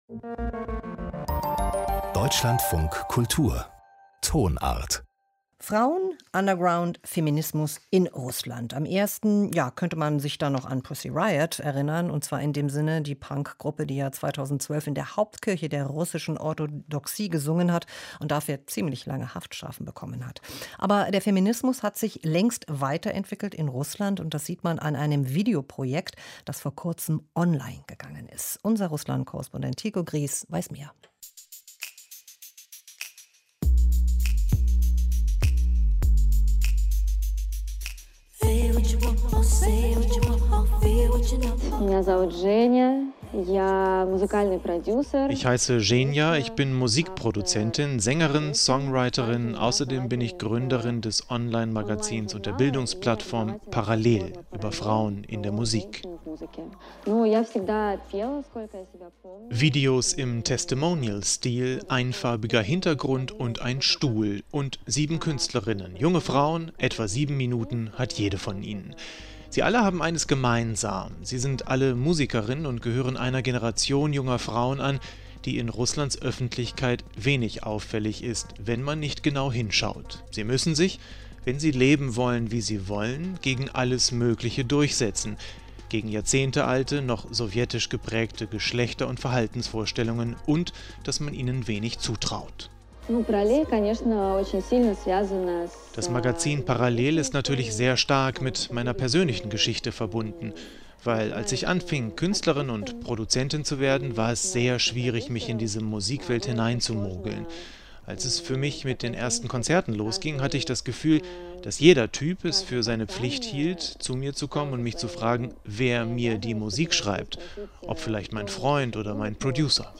Deutschlandfunk Kultur Tonart. Frauen, Underground, Feminismus in Russland. Am ersten, könnte man sich da noch an Pussy Riot erinnern. Und zwar in dem Sinne, die Punkgruppe, die ja 2012 in der Hauptkirche der russischen Orthodoxie gesungen hat und dafür ziemlich lange Haftstrafen bekommen hat. Aber der Feminismus hat sich längst weiterentwickelt in Russland. Und das sieht man an einem Videoprojekt, das vor kurzem online gegangen ist. Unser Russland-Korrespondent Tycho Gries weiß mehr. Ich heiße Женя, ich bin Musikproduzentin, Sängerin, Songwriterin, außerdem bin ich Gründerin des Online-Magazins und der Bildungsplattform Parallel über Frauen in der Musik. Videos im Testimonial-Stil, einfarbiger Hintergrund und ein Stuhl und 7 Künstlerinnen, junge Frauen, etwa 7 Minuten hat jede von ihnen. Sie alle haben eines gemeinsam. Sie sind alle Musikerinnen und gehören einer Generation junger Frauen an, die in Russlands Öffentlichkeit wenig auffällig ist, wenn man nicht genau hinschaut. Sie müssen sich, wenn sie leben wollen, wie sie wollen, gegen alles Mögliche durchsetzen. Gegen jahrzehntealte, noch sowjetisch geprägte Geschlechter- und Verhaltensvorstellungen und dass man ihnen wenig zutraut. Das Magazin Parallel ist natürlich sehr stark mit meiner persönlichen Geschichte verbunden, weil als ich anfing, Künstlerin und Produzentin zu werden, war es sehr schwierig, mich in diese Musikwelt hineinzumogeln. Als es für mich mit den ersten Konzerten losging, hatte ich das Gefühl, dass jeder Typ es für seine Pflicht hielt, zu mir zu kommen und mich zu fragen, wer mir die Musik schreibt, ob vielleicht mein Freund oder mein Producer.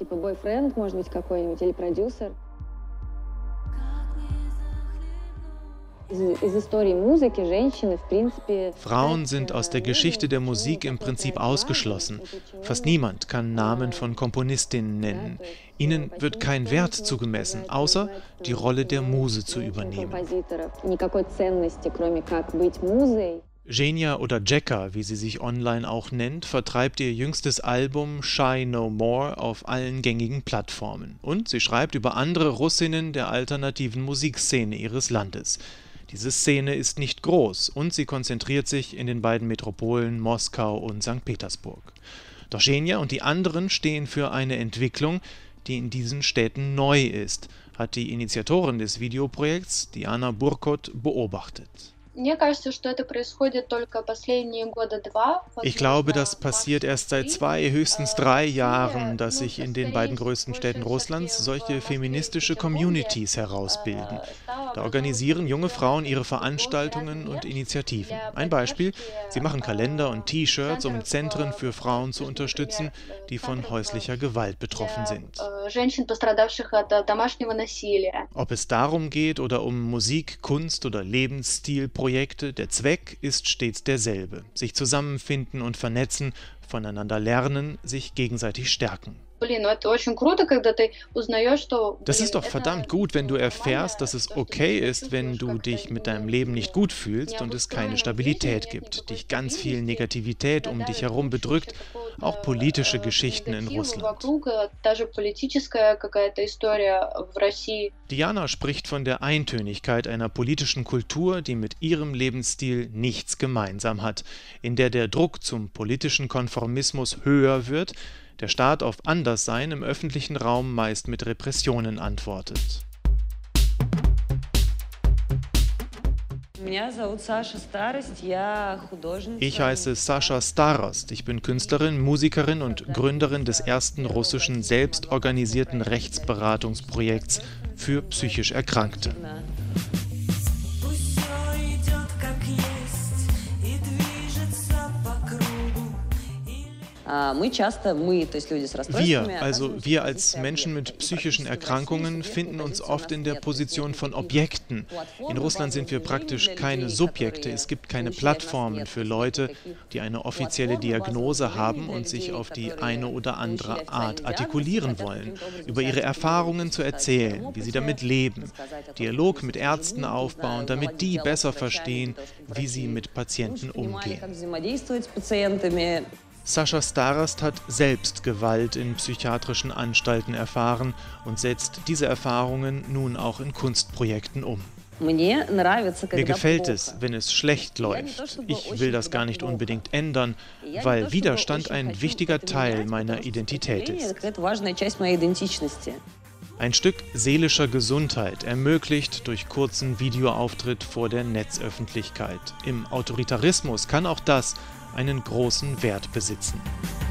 Frauen sind aus der Geschichte der Musik im Prinzip ausgeschlossen. Fast niemand kann Namen von Komponistinnen nennen. Ihnen wird kein Wert zugemessen, außer die Rolle der Muse zu übernehmen. Женя oder Jacka, wie sie sich online auch nennt, vertreibt ihr jüngstes Album Shy No More auf allen gängigen Plattformen. Und sie schreibt über andere Russinnen der alternativen Musikszene ihres Landes. Diese Szene ist nicht groß und sie konzentriert sich in den beiden Metropolen Moskau und St. Petersburg. Doch Женя und die anderen stehen für eine Entwicklung, die in diesen Städten neu ist, hat die Initiatorin des Videoprojekts, Diana Burkot, beobachtet. Ich glaube, das passiert erst seit 2, höchstens 3 Jahren, dass sich in den beiden größten Städten Russlands solche feministische Communities herausbilden. Da organisieren junge Frauen ihre Veranstaltungen und Initiativen. Ein Beispiel, sie machen Kalender und T-Shirts, um Zentren für Frauen zu unterstützen, die von häuslicher Gewalt betroffen sind. Ob es darum geht oder um Musik, Kunst oder Lebensstilprojekte, der Zweck ist stets derselbe: sich zusammenfinden und vernetzen, voneinander lernen, sich gegenseitig stärken. Das ist doch verdammt gut, wenn du erfährst, dass es okay ist, wenn du dich mit deinem Leben nicht gut fühlst und es keine Stabilität gibt, dich ganz viel Negativität um dich herum bedrückt, auch politische Geschichten in Russland. Diana spricht von der Eintönigkeit einer politischen Kultur, die mit ihrem Lebensstil nichts gemeinsam hat, in der der Druck zum politischen Konformismus höher wird, der Staat auf Anderssein im öffentlichen Raum meist mit Repressionen antwortet. Ich heiße Sascha Starost, ich bin Künstlerin, Musikerin und Gründerin des ersten russischen selbstorganisierten Rechtsberatungsprojekts für psychisch Erkrankte. Wir als Menschen mit psychischen Erkrankungen finden uns oft in der Position von Objekten. In Russland sind wir praktisch keine Subjekte. Es gibt keine Plattformen für Leute, die eine offizielle Diagnose haben und sich auf die eine oder andere Art artikulieren wollen, über ihre Erfahrungen zu erzählen, wie sie damit leben, Dialog mit Ärzten aufbauen, damit die besser verstehen, wie sie mit Patienten umgehen. Sascha Starost hat selbst Gewalt in psychiatrischen Anstalten erfahren und setzt diese Erfahrungen nun auch in Kunstprojekten um. Mir gefällt es, wenn es schlecht läuft. Ich will das gar nicht unbedingt ändern, weil Widerstand ein wichtiger Teil meiner Identität ist. Ein Stück seelischer Gesundheit ermöglicht durch kurzen Videoauftritt vor der Netzöffentlichkeit. Im Autoritarismus kann auch das einen großen Wert besitzen.